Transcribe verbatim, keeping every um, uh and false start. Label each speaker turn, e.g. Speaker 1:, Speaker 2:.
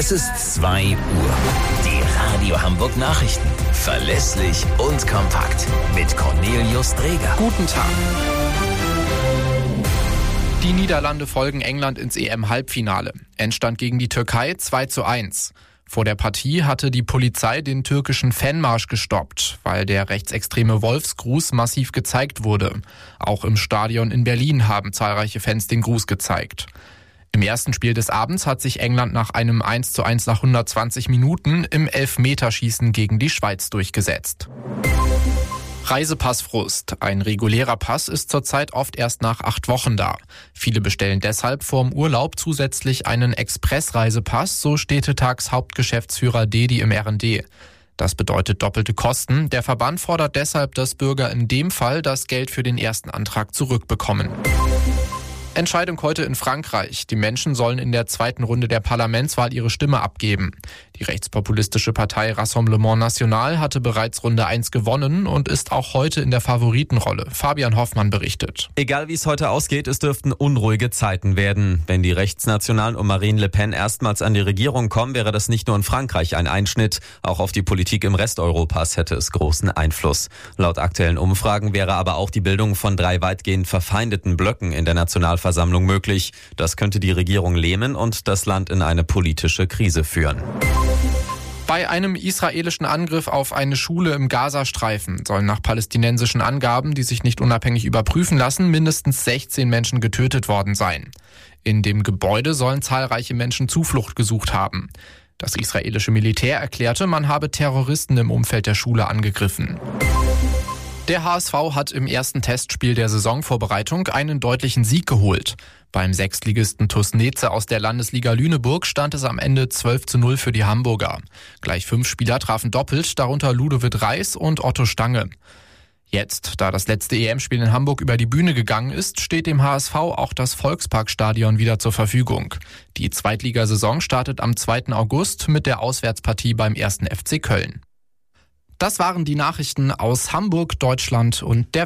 Speaker 1: Es ist zwei Uhr. Die Radio Hamburg Nachrichten. Verlässlich und kompakt. Mit Cornelius Dreger.
Speaker 2: Guten Tag. Die Niederlande folgen England ins E M-Halbfinale. Endstand gegen die Türkei zwei zu eins. Vor der Partie hatte die Polizei den türkischen Fanmarsch gestoppt, weil der rechtsextreme Wolfsgruß massiv gezeigt wurde. Auch im Stadion in Berlin haben zahlreiche Fans den Gruß gezeigt. Im ersten Spiel des Abends hat sich England nach einem eins zu eins nach hundertzwanzig Minuten im Elfmeterschießen gegen die Schweiz durchgesetzt. Reisepassfrust. Ein regulärer Pass ist zurzeit oft erst nach acht Wochen da. Viele bestellen deshalb vorm Urlaub zusätzlich einen Expressreisepass, so Städtetags Hauptgeschäftsführer Dedi im R und D. Das bedeutet doppelte Kosten. Der Verband fordert deshalb, dass Bürger in dem Fall das Geld für den ersten Antrag zurückbekommen. Entscheidung heute in Frankreich. Die Menschen sollen in der zweiten Runde der Parlamentswahl ihre Stimme abgeben. Die rechtspopulistische Partei Rassemblement National hatte bereits Runde eins gewonnen und ist auch heute in der Favoritenrolle. Fabian Hoffmann berichtet.
Speaker 3: Egal wie es heute ausgeht, es dürften unruhige Zeiten werden. Wenn die Rechtsnationalen um Marine Le Pen erstmals an die Regierung kommen, wäre das nicht nur in Frankreich ein Einschnitt. Auch auf die Politik im Rest Europas hätte es großen Einfluss. Laut aktuellen Umfragen wäre aber auch die Bildung von drei weitgehend verfeindeten Blöcken in der Nationalversammlung Versammlung möglich. Das könnte die Regierung lähmen und das Land in eine politische Krise führen.
Speaker 2: Bei einem israelischen Angriff auf eine Schule im Gazastreifen sollen nach palästinensischen Angaben, die sich nicht unabhängig überprüfen lassen, mindestens sechzehn Menschen getötet worden sein. In dem Gebäude sollen zahlreiche Menschen Zuflucht gesucht haben. Das israelische Militär erklärte, man habe Terroristen im Umfeld der Schule angegriffen. Der H S V hat im ersten Testspiel der Saisonvorbereitung einen deutlichen Sieg geholt. Beim Sechstligisten TuS Neze aus der Landesliga Lüneburg stand es am Ende zwölf zu null für die Hamburger. Gleich fünf Spieler trafen doppelt, darunter Ludovic Reis und Otto Stange. Jetzt, da das letzte E M-Spiel in Hamburg über die Bühne gegangen ist, steht dem H S V auch das Volksparkstadion wieder zur Verfügung. Die Zweitligasaison startet am zweiten August mit der Auswärtspartie beim ersten F C Köln. Das waren die Nachrichten aus Hamburg, Deutschland und der